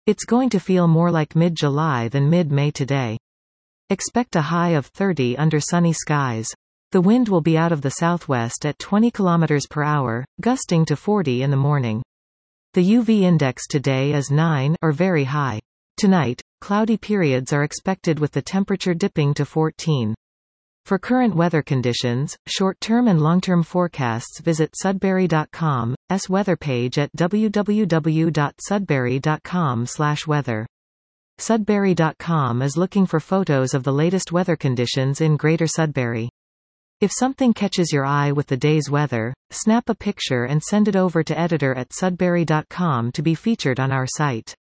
It's going to feel more like mid-July than mid-May today. Expect a high of 30 under sunny skies. The wind will be out of the southwest at 20 km per hour, gusting to 40 in the morning. The UV index today is 9 or very high. Tonight, cloudy periods are expected with the temperature dipping to 14. For current weather conditions, short-term and long-term forecasts visit Sudbury.com's weather page at www.sudbury.com/weather. Sudbury.com is looking for photos of the latest weather conditions in Greater Sudbury. If something catches your eye with the day's weather, snap a picture and send it over to editor@sudbury.com to be featured on our site.